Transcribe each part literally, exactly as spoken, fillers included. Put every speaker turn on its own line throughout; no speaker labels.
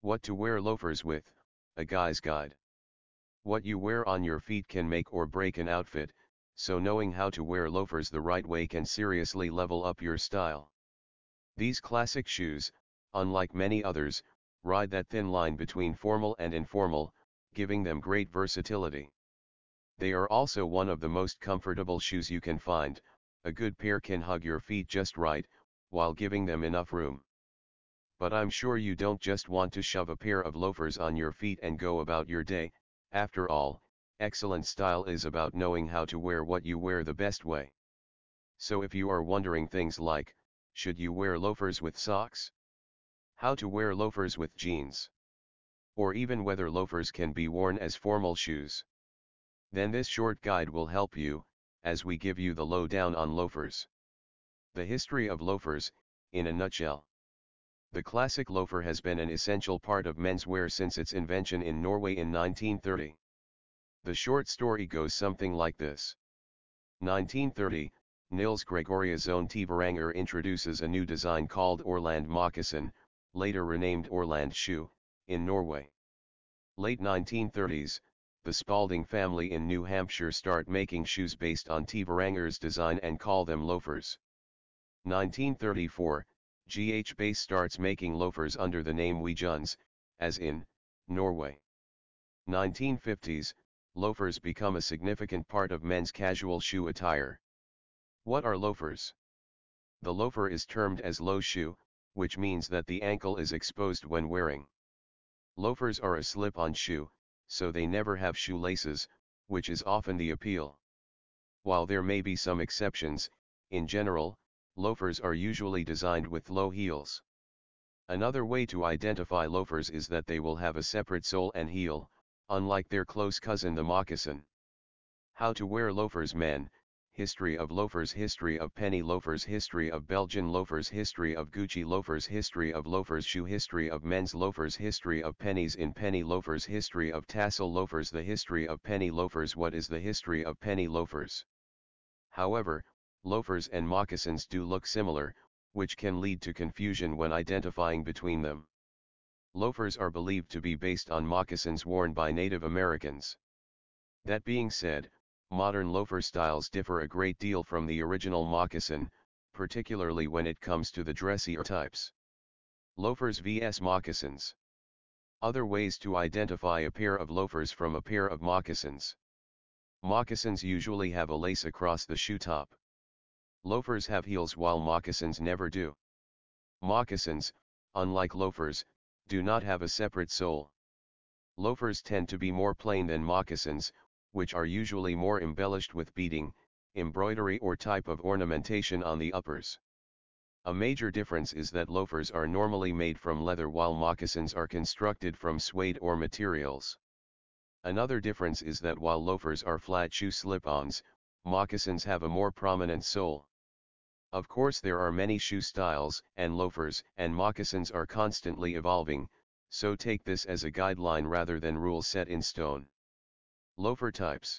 What to wear loafers with, a guy's guide. What you wear on your feet can make or break an outfit, so knowing how to wear loafers the right way can seriously level up your style. These classic shoes, unlike many others, ride that thin line between formal and informal, giving them great versatility. They are also one of the most comfortable shoes you can find. A good pair can hug your feet just right, while giving them enough room. But I'm sure you don't just want to shove a pair of loafers on your feet and go about your day. After all, excellent style is about knowing how to wear what you wear the best way. So if you are wondering things like, should you wear loafers with socks? How to wear loafers with jeans? Or even whether loafers can be worn as formal shoes? Then this short guide will help you, as we give you the lowdown on loafers. The history of loafers, in a nutshell. The classic loafer has been an essential part of menswear since its invention in Norway in nineteen thirty. The short story goes something like this. nineteen thirty, Nils Gregoriusson Tveranger introduces a new design called Orland moccasin, later renamed Orland shoe, in Norway. Late nineteen thirties, the Spalding family in New Hampshire start making shoes based on Tveranger's design and call them loafers. nineteen thirty-four, G H Base starts making loafers under the name Wejuns, as in, Norway. nineteen fifties, loafers become a significant part of men's casual shoe attire. What are loafers? The loafer is termed as low shoe, which means that the ankle is exposed when wearing. Loafers are a slip-on shoe, so they never have shoelaces, which is often the appeal. While there may be some exceptions, in general, loafers are usually designed with low heels. Another way to identify loafers is that they will have a separate sole and heel, unlike their close cousin the moccasin. How to wear loafers. Men, history of loafers, history of penny loafers, history of Belgian loafers, history of Gucci loafers, history of loafers, shoe history of men's loafers, history of pennies in penny loafers, history of tassel loafers, the history of penny loafers. What is the history of penny loafers? However, loafers and moccasins do look similar, which can lead to confusion when identifying between them. Loafers are believed to be based on moccasins worn by Native Americans. That being said, modern loafer styles differ a great deal from the original moccasin, particularly when it comes to the dressier types. Loafers versus moccasins. Other ways to identify a pair of loafers from a pair of moccasins. Moccasins usually have a lace across the shoe top. Loafers have heels while moccasins never do. Moccasins, unlike loafers, do not have a separate sole. Loafers tend to be more plain than moccasins, which are usually more embellished with beading, embroidery or type of ornamentation on the uppers. A major difference is that loafers are normally made from leather while moccasins are constructed from suede or materials. Another difference is that while loafers are flat shoe slip-ons, moccasins have a more prominent sole. Of course, there are many shoe styles, and loafers and moccasins are constantly evolving, so take this as a guideline rather than rules set in stone. Loafer types.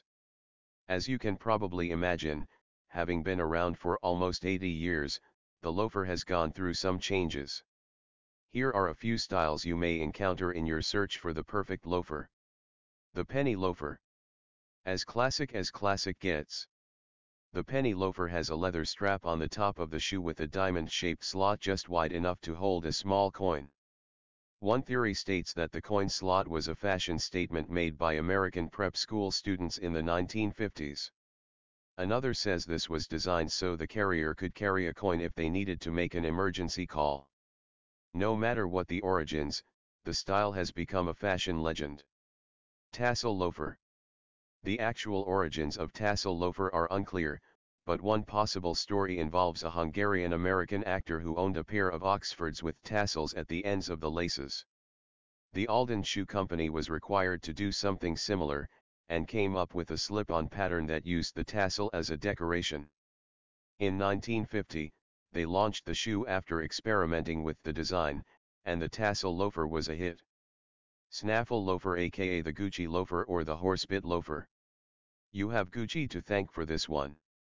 As you can probably imagine, having been around for almost eighty years, the loafer has gone through some changes. Here are a few styles you may encounter in your search for the perfect loafer. The penny loafer. As classic as classic gets. The penny loafer has a leather strap on the top of the shoe with a diamond-shaped slot just wide enough to hold a small coin. One theory states that the coin slot was a fashion statement made by American prep school students in the nineteen fifties. Another says this was designed so the carrier could carry a coin if they needed to make an emergency call. No matter what the origins, the style has become a fashion legend. Tassel loafer. The actual origins of tassel loafer are unclear, but one possible story involves a Hungarian-American actor who owned a pair of Oxfords with tassels at the ends of the laces. The Alden Shoe Company was required to do something similar, and came up with a slip-on pattern that used the tassel as a decoration. In nineteen fifty, they launched the shoe after experimenting with the design, and the tassel loafer was a hit. Snaffle loafer, aka the Gucci loafer or the horsebit loafer. You have Gucci to thank for this one.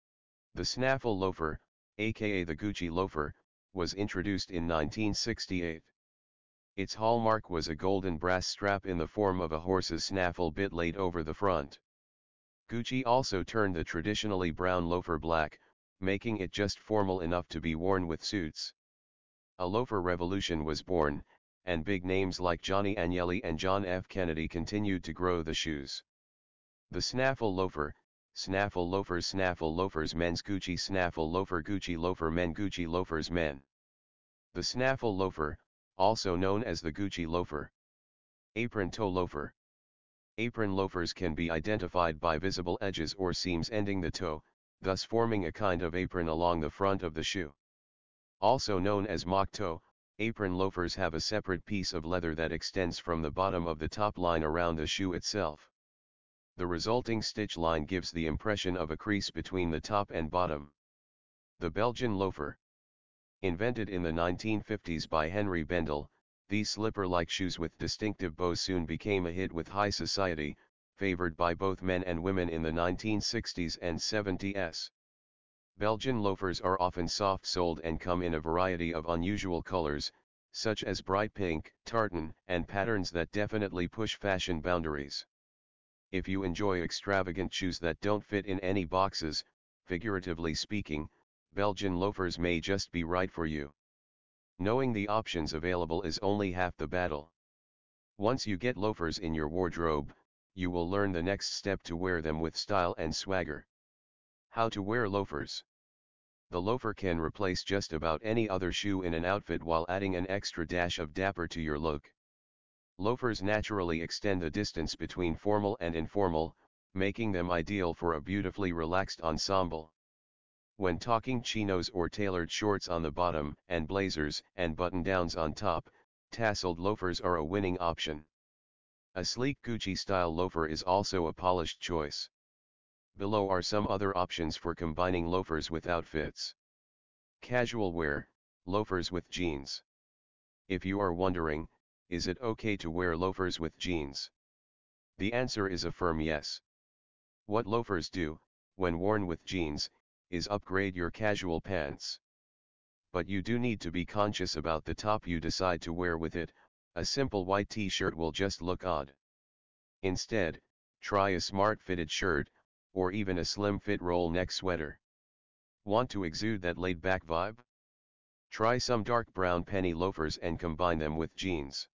The snaffle loafer, aka the Gucci loafer, was introduced in nineteen sixty-eight. Its hallmark was a golden brass strap in the form of a horse's snaffle bit laid over the front. Gucci also turned the traditionally brown loafer black, making it just formal enough to be worn with suits. A loafer revolution was born, and big names like Johnny Agnelli and John F. Kennedy continued to grow the shoes. The snaffle loafer, snaffle loafers, snaffle loafers, men's Gucci snaffle loafer, Gucci loafer, men, Gucci loafers, men. The snaffle loafer, also known as the Gucci loafer. Apron toe loafer. Apron loafers can be identified by visible edges or seams ending the toe, thus forming a kind of apron along the front of the shoe. Also known as mock toe, apron loafers have a separate piece of leather that extends from the bottom of the top line around the shoe itself. The resulting stitch line gives the impression of a crease between the top and bottom. The Belgian loafer. Invented in the nineteen fifties by Henry Bendel, these slipper-like shoes with distinctive bows soon became a hit with high society, favored by both men and women in the nineteen sixties and seventies. Belgian loafers are often soft-soled and come in a variety of unusual colors, such as bright pink, tartan, and patterns that definitely push fashion boundaries. If you enjoy extravagant shoes that don't fit in any boxes, figuratively speaking, Belgian loafers may just be right for you. Knowing the options available is only half the battle. Once you get loafers in your wardrobe, you will learn the next step to wear them with style and swagger. How to wear loafers. The loafer can replace just about any other shoe in an outfit while adding an extra dash of dapper to your look. Loafers naturally extend the distance between formal and informal, making them ideal for a beautifully relaxed ensemble. When talking chinos or tailored shorts on the bottom and blazers and button-downs on top, tasseled loafers are a winning option. A sleek Gucci-style loafer is also a polished choice. Below are some other options for combining loafers with outfits. Casual wear, loafers with jeans. If you are wondering, is it okay to wear loafers with jeans? The answer is a firm yes. What loafers do, when worn with jeans, is upgrade your casual pants. But you do need to be conscious about the top you decide to wear with it. A simple white t-shirt will just look odd. Instead, try a smart fitted shirt, or even a slim fit roll neck sweater. Want to exude that laid back vibe? Try some dark brown penny loafers and combine them with jeans.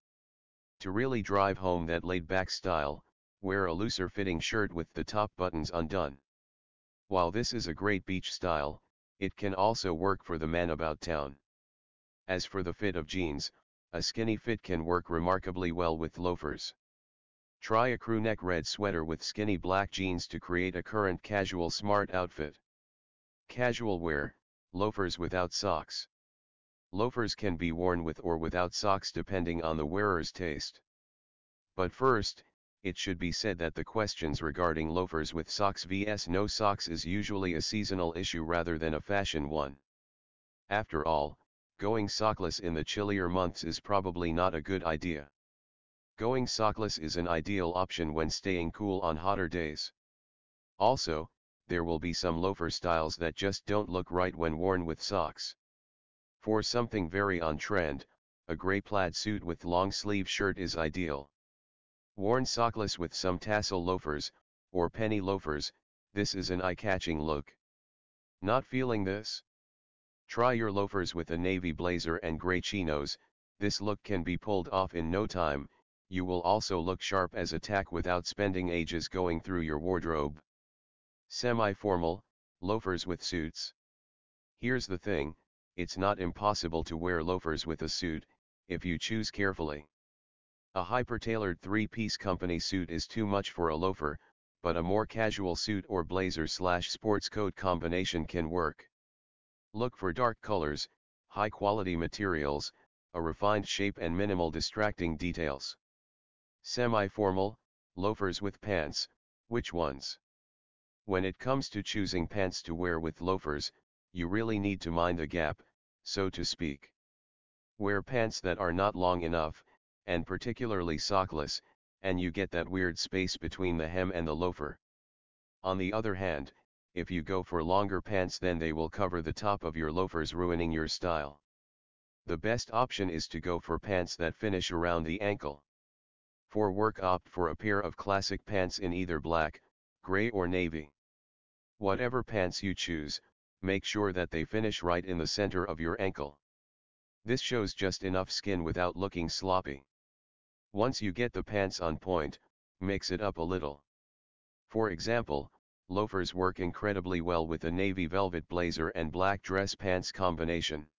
To really drive home that laid back style, wear a looser fitting shirt with the top buttons undone. While this is a great beach style, it can also work for the man about town. As for the fit of jeans, a skinny fit can work remarkably well with loafers. Try a crew neck red sweater with skinny black jeans to create a current casual smart outfit. Casual wear, loafers without socks. Loafers can be worn with or without socks depending on the wearer's taste. But first, it should be said that the questions regarding loafers with socks versus no socks is usually a seasonal issue rather than a fashion one. After all, going sockless in the chillier months is probably not a good idea. Going sockless is an ideal option when staying cool on hotter days. Also, there will be some loafer styles that just don't look right when worn with socks. For something very on trend, a gray plaid suit with long sleeve shirt is ideal. Worn sockless with some tassel loafers, or penny loafers, this is an eye-catching look. Not feeling this? Try your loafers with a navy blazer and gray chinos. This look can be pulled off in no time. You will also look sharp as a tack without spending ages going through your wardrobe. Semi-formal, loafers with suits. Here's the thing, it's not impossible to wear loafers with a suit, if you choose carefully. A hyper-tailored three-piece company suit is too much for a loafer, but a more casual suit or blazer slash sports coat combination can work. Look for dark colors, high-quality materials, a refined shape and minimal distracting details. Semi-formal, loafers with pants, which ones? When it comes to choosing pants to wear with loafers, you really need to mind the gap, so to speak. Wear pants that are not long enough, and particularly sockless, and you get that weird space between the hem and the loafer. On the other hand, if you go for longer pants, then they will cover the top of your loafers, ruining your style. the best option is to go for pants that finish around the ankle. For work, opt for a pair of classic pants in either black, gray or navy. Whatever pants you choose, make sure that they finish right in the center of your ankle. This shows just enough skin without looking sloppy. Once you get the pants on point, mix it up a little. For example, loafers work incredibly well with a navy velvet blazer and black dress pants combination.